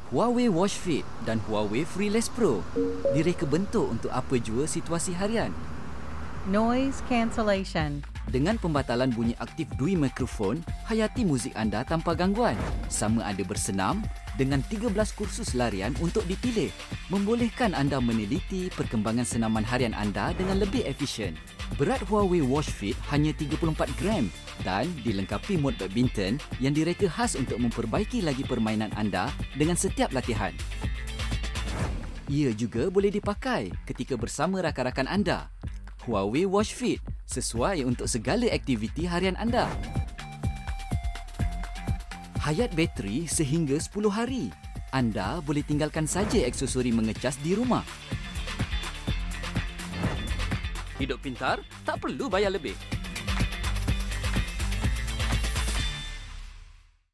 Huawei Watch Fit dan Huawei Freeless Pro direka bentuk untuk apa jua situasi harian. Noise cancellation. Dengan pembatalan bunyi aktif dui mikrofon, hayati muzik anda tanpa gangguan. Sama ada bersenam dengan 13 kursus larian untuk dipilih. Membolehkan anda meneliti perkembangan senaman harian anda dengan lebih efisien. Berat Huawei Watch Fit hanya 34 gram dan dilengkapi mod badminton yang direka khas untuk memperbaiki lagi permainan anda dengan setiap latihan. Ia juga boleh dipakai ketika bersama rakan-rakan anda. Huawei Watch Fit sesuai untuk segala aktiviti harian anda. Hayat bateri sehingga 10 hari. Anda boleh tinggalkan saja aksesori mengecas di rumah. Hidup pintar tak perlu bayar lebih.